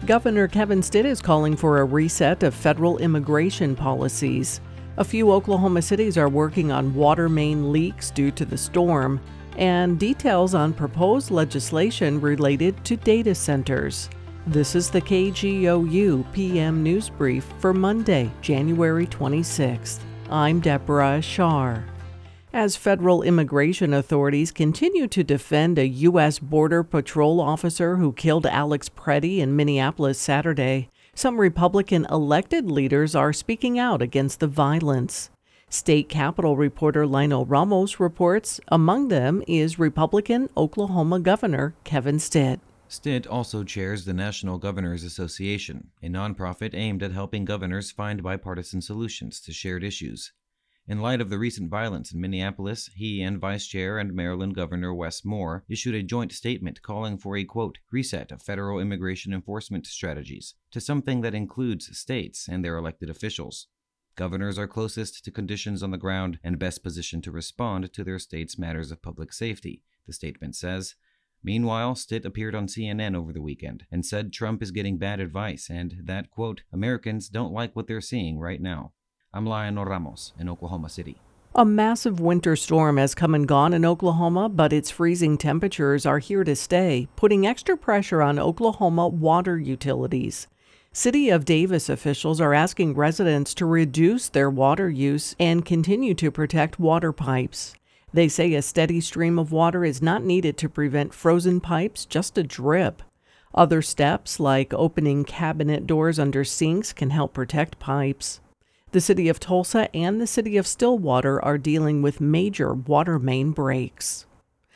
Governor Kevin Stitt is calling for a reset of federal immigration policies. A few Oklahoma cities are working on water main leaks due to the storm, and details on proposed legislation related to data centers. This is the KGOU PM News Brief for Monday, January 26th. I'm Deborah Ashar. As federal immigration authorities continue to defend a U.S. Border Patrol officer who killed Alex Preddy in Minneapolis Saturday, some Republican elected leaders are speaking out against the violence. State Capitol reporter Lionel Ramos reports among them is Republican Oklahoma Governor Kevin Stitt. Stitt also chairs the National Governors Association, a nonprofit aimed at helping governors find bipartisan solutions to shared issues. In light of the recent violence in Minneapolis, he and Vice Chair and Maryland Governor Wes Moore issued a joint statement calling for a, quote, reset of federal immigration enforcement strategies to something that includes states and their elected officials. Governors are closest to conditions on the ground and best positioned to respond to their state's matters of public safety, the statement says. Meanwhile, Stitt appeared on CNN over the weekend and said Trump is getting bad advice and that, quote, Americans don't like what they're seeing right now. I'm Lionel Ramos in Oklahoma City. A massive winter storm has come and gone in Oklahoma, but its freezing temperatures are here to stay, putting extra pressure on Oklahoma water utilities. City of Davis officials are asking residents to reduce their water use and continue to protect water pipes. They say a steady stream of water is not needed to prevent frozen pipes, just a drip. Other steps, like opening cabinet doors under sinks, can help protect pipes. The city of Tulsa and the city of Stillwater are dealing with major water main breaks.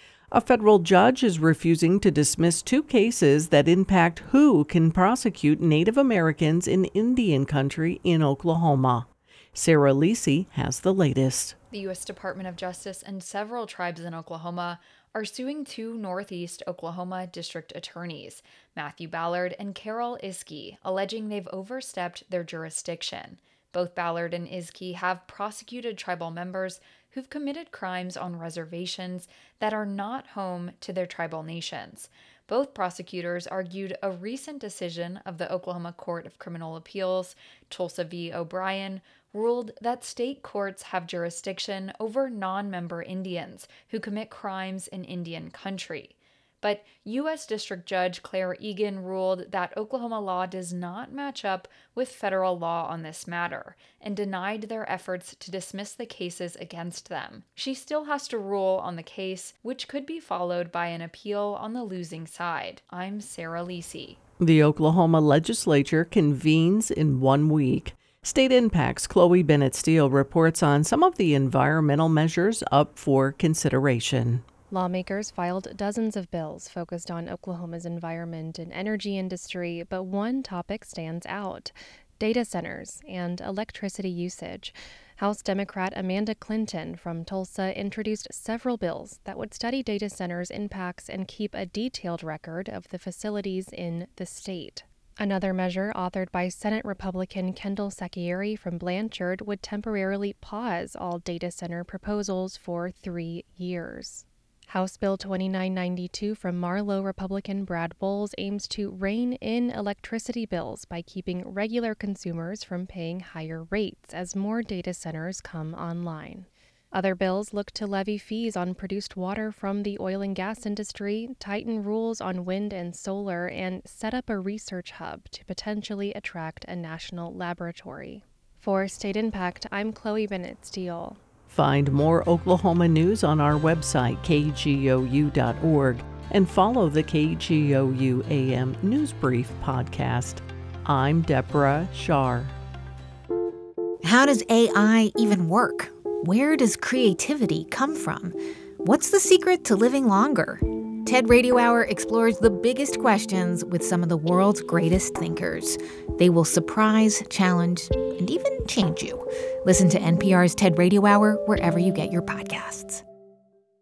A federal judge is refusing to dismiss two cases that impact who can prosecute Native Americans in Indian country in Oklahoma. Sarah Lisi has the latest. The U.S. Department of Justice and several tribes in Oklahoma are suing two Northeast Oklahoma district attorneys, Matthew Ballard and Carol Iskey, alleging they've overstepped their jurisdiction. Both Ballard and Iskey have prosecuted tribal members who've committed crimes on reservations that are not home to their tribal nations. Both prosecutors argued a recent decision of the Oklahoma Court of Criminal Appeals, Tulsa v. O'Brien, ruled that state courts have jurisdiction over non-member Indians who commit crimes in Indian country. But U.S. District Judge Claire Egan ruled that Oklahoma law does not match up with federal law on this matter and denied their efforts to dismiss the cases against them. She still has to rule on the case, which could be followed by an appeal on the losing side. I'm Sarah Lisi. The Oklahoma legislature convenes in 1 week. State Impact's Chloe Bennett Steele reports on some of the environmental measures up for consideration. Lawmakers filed dozens of bills focused on Oklahoma's environment and energy industry, but one topic stands out: data centers and electricity usage. House Democrat Amanda Clinton from Tulsa introduced several bills that would study data centers' impacts and keep a detailed record of the facilities in the state. Another measure authored by Senate Republican Kendall Secchieri from Blanchard would temporarily pause all data center proposals for 3 years. House Bill 2992 from Marlow Republican Brad Bowles aims to rein in electricity bills by keeping regular consumers from paying higher rates as more data centers come online. Other bills look to levy fees on produced water from the oil and gas industry, tighten rules on wind and solar, and set up a research hub to potentially attract a national laboratory. For State Impact, I'm Chloe Bennett Steele. Find more Oklahoma news on our website, kgou.org, and follow the KGOU AM News Brief podcast. I'm Deborah Shar. How does AI even work? Where does creativity come from? What's the secret to living longer? TED Radio Hour explores the biggest questions with some of the world's greatest thinkers. They will surprise, challenge, and even change you. Listen to NPR's TED Radio Hour wherever you get your podcasts.